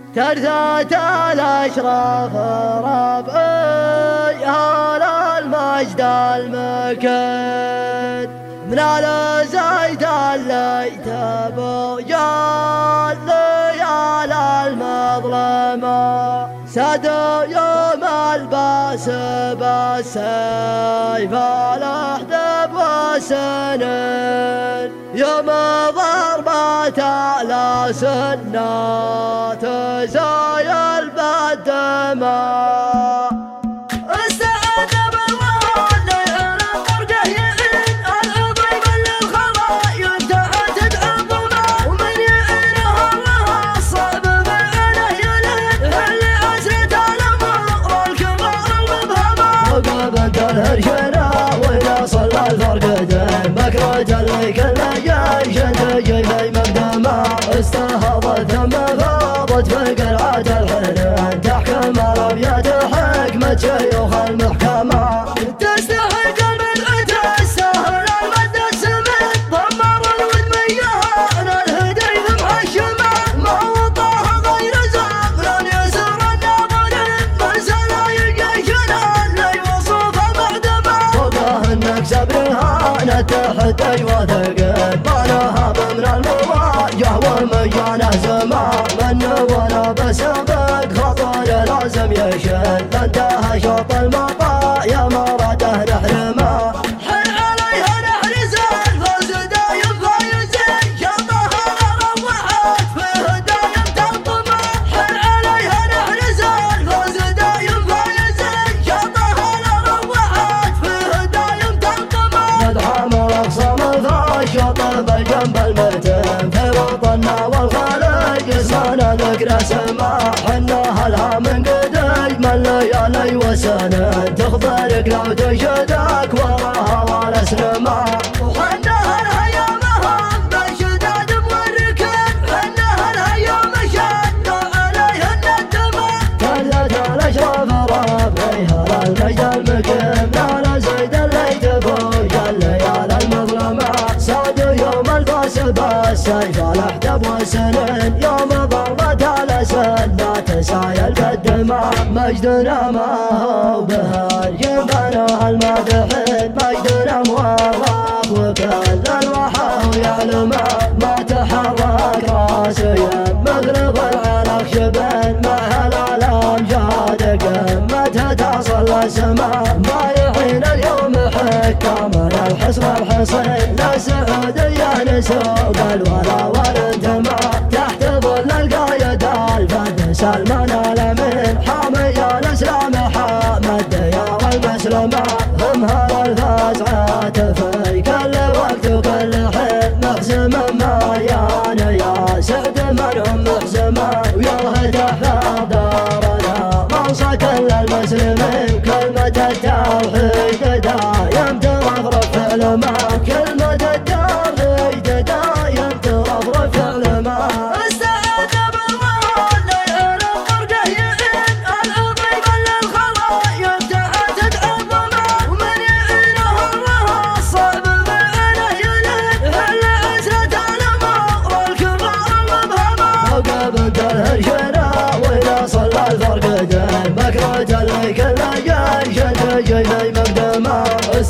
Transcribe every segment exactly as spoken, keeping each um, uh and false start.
ترثات الأشراف ربعي على المجد المكد من على زيد الليت بوجال على المظلمة سادوا يوم الباس بالسيف الأحدب والسنين يوم ضربت على سنات زايل بالدماء الهرشنا وإذا صلى الفرقدين مكروج اللي كل جيش تجي في مقدمه استهضت ثم فاضت في قرعة الحنين تحكم ربية حكمة شيوخ المحكمة تستحق المدعة السهل المد السمن ضمر الودميان الهدي محشمة موطاها غير زغل يسر الناظرين من سلايق جيشنا اللي وصوف صبرها نتحت وثقل بانها ضمن المواجه والمجانه زمان من ولا بسبق خطر لازم يشل انتهى شوط المطايا مراده نحرمه حل عليها نحرز الفوز دايم فايزين شطها روحت فيه دايم تنطمه حل عليها نحرز الفوز دايم فايزين شطها روحت فيه دايم شطب جنب المتن في وطننا والخليج اسمنا ذكرى سماح حنا لها من قدي من ليالي وسنين تخبرك لو تشدك وراها ولا سلمة وحنا هالهيامها بالشداد موركن حنا هالهيام شدوا عليهن الدماء كلت الاشراف ربعيها للمجد المكين على زيد اللي تفوج الليالي المظلمة سادوا يوم الباس بالسيف الأحدب والسنين يوم ضربت على سنات سايل بالدماء مجدنا ما هو بهار جنبنا المادحين مجدنا موظف وكل الوحى يعلم ما تحرك راسي مغرب العراق شبين مع الأعلام جاد قمتها تصل السماء ما يحين اليوم حكامنا الحصن الحصين لا سعودية نسوق الولا والانتماء تحت ظل القايد الفد سلمان الأمين حامي الإسلام حامي الديار المسلمة هم هالفزعات في كل وقت وكل حين محزم مليان يا سعد منهم محزمة ويا تحفظ دارنا موصى كل المسلمين كلمة التوحيد دايم ترفرف فعل ما كلمة التوحيد دايم ترفرف فعل ما استعاد بالله الليل القرقيين العظيم للخلايق تعتد عظمه ومن يعينه الله الصعب بعينه يلين اللي عزت الامور الكبار المبهمه فوق بنت الهرشنا واذا صلى الفرقدين مكروج اللي كل جيش تجي في مقدمه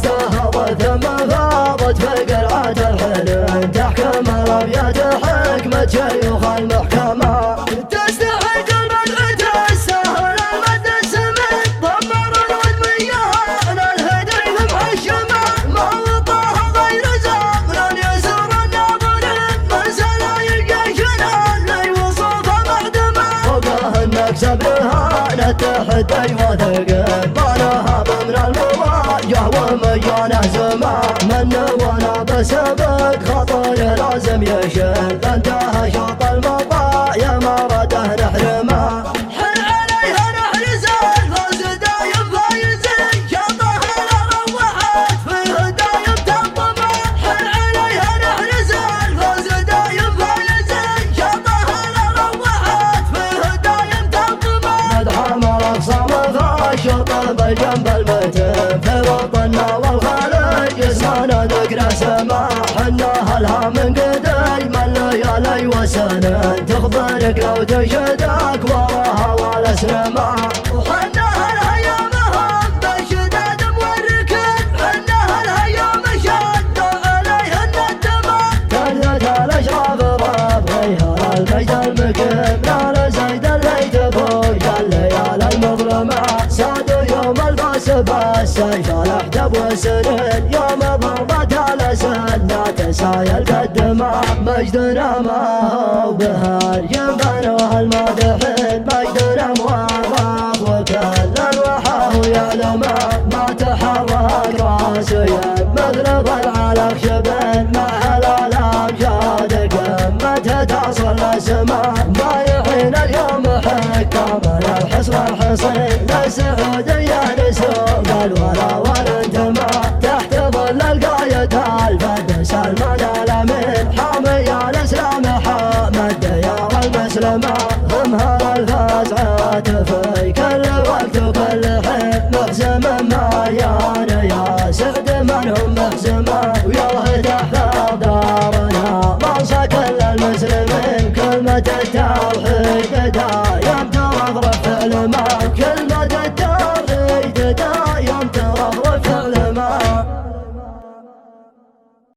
استهضت ثم فاضت في قرعة الحنين تحكم ربية حكمة شيوخ المحكمة تستحق المدعة السهل المد السمن ضمر الودميان الهدي محشمة موطاها غير زغل يسر الناظرين من سلايق جيشنا اللي وصوف معدمه فوقه انك صبرها نتحت وثقل بانها ضمن المواجه والمجانه زمان من وانا بسبق خطر لازم يشل انتهى شوط المطايا مراده نحرمه حل عليها نحرز الفوز دايم فايزين شطها روحت فيه دايم تنطمه حل عليها نحرز الفوز دايم فايزين شطها روحت فيه دايم تنطمه مدحى مرق صمغها شطب جنب المتن في وطننا والخليج اسمنا ذكرى سماح حنا لها من قدي من ليالي وسنين تخبرك لو تشدك وراها ولا سلمة. وحناها الهيامهم بالشداد موركن، حناها الهيام شد عليهن الدماء. كانت الاشراف رافعيها للمجد المكن، لا لزيد اللي تفوق الليالي المظلمة. سادوا يوم الباس بالسيف الاحدب والسنين، يوم ضربت الاسد لا تسايل بالدماء. مجدنا ما هو بهار ينبنوها المادحين، مجدنا موافق وكل الوحاه يعلم ما تحرك راسي مثل ضلع الخشبين. مع الالام جادك متى تصل للسماء، بايعين اليوم حكامنا الحصن الحصين. للسعودية نسوق الولا والانتماء، تحت ظل القايد الفد سلمان الامين. حامي الاسلام حامد ديار المسلمة.